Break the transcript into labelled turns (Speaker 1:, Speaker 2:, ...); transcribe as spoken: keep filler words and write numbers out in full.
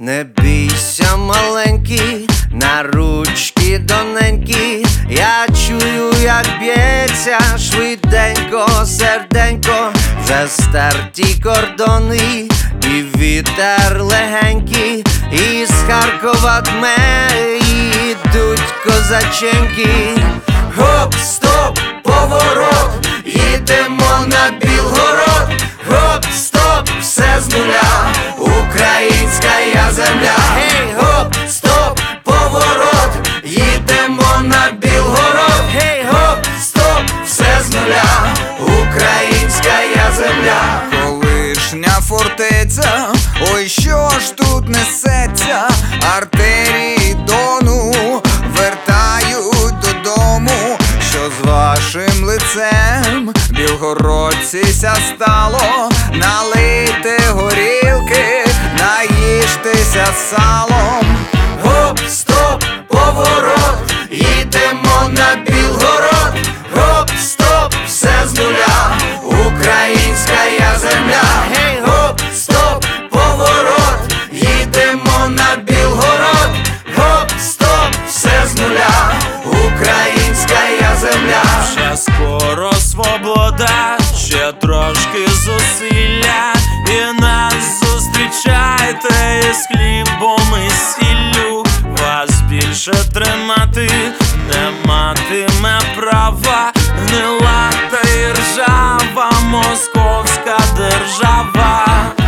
Speaker 1: Не бійся, маленький, на ручки доненькі, я чую, як б'ється швиденько серденько, вже стерті кордони і вітер легенький, із Харкова дме йдуть козаченьки. Гоп, стоп, поворот, їдемо на Білгород. Гоп, стоп, все з нуля, українська я земля. Гей, гоп, стоп, поворот, їдемо на Білгород. Гей, гоп, стоп, все з нуля, українська я земля.
Speaker 2: Колишня фортеця, ой, що ж тут несеться, артерії Дону вертають додому. Що з вашим лицем, білгородцися стало, налийте горілки, наїжтеся салом.
Speaker 1: Гоп, стоп, поворот, їдемо на Білгород. Гоп, стоп, все з нуля, українська я земля. Гей, гоп, стоп, поворот, їдемо на Білгород. Гоп, стоп, все з нуля, українська я земля.
Speaker 3: Ще скоро свобода, ще трошки зусилля, і нас зустрічайте із хлібом і сіллю. Вас більше тримати не матиме права гнила та й ржава московська держава.